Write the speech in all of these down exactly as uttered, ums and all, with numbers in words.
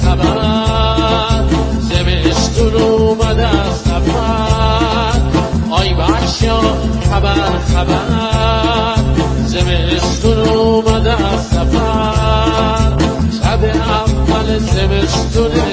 خبر زمستون اومده از سفر آی بچه‌ها خبر خبر زمستون اومده از سفر شب اول زمستونه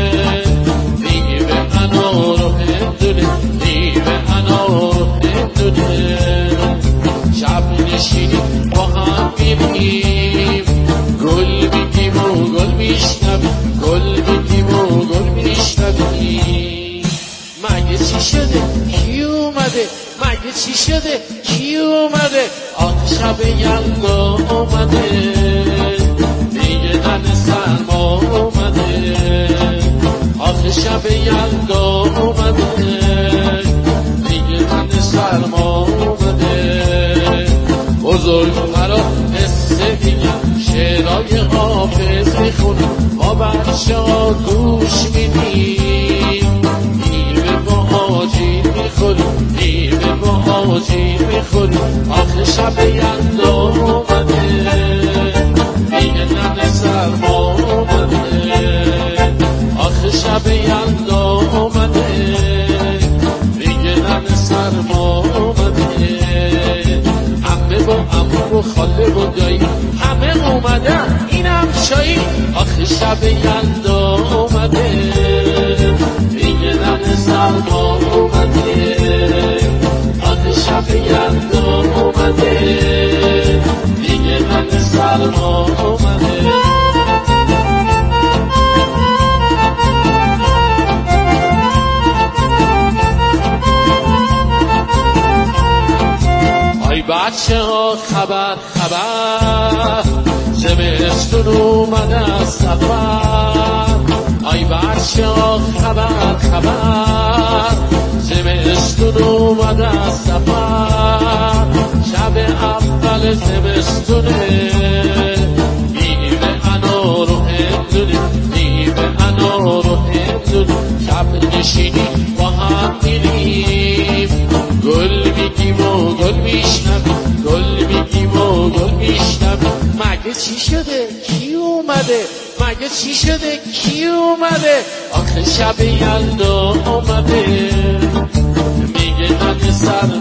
میوه انار و هندونه میوه انار و هندونه شب نشینیم با هم میریم گل میگیم و گل میشنویم گل میگیم و گل میشنویم مگه چی شده کی اومده مگه چی شده کی اومده آخه شب یلدا اومده دیگه نن سرما اومده آخه شب یلدا اومده دیگه نن سرما اومده بزرگ مرا قصه میگم شعرهای حافظ میخونم ما بچه ها گوش میدیم میوه با آجیل میخوریم میوه با آجیل میخوریم آخه شب یلدا اومده دیگه نن سرما اومده آخه شب یلدا اومده دیگه نن سرما اومده عمه با عمو و خاله و دایی همه اومدن اینم چایی آخه شب یلدا اومده دیگه نن سرما اومده آخه شب یلدا اومده دیگه نن سرما اومده آی بچه ها خبر خبر زمستون اومده از سفر آی بچه ها خبر خبر زمستون اومده از سفر شب اول زمستونه میوه انار و هندونه میوه انار و هندونه شب نشینی با هم میریم گل میگیم و گل میشنویم گل میگیم و گل میشنویم مگه چی شده کی اومده مگه چی شده کی اومده آخه شب یلدا اومده میگه نن سر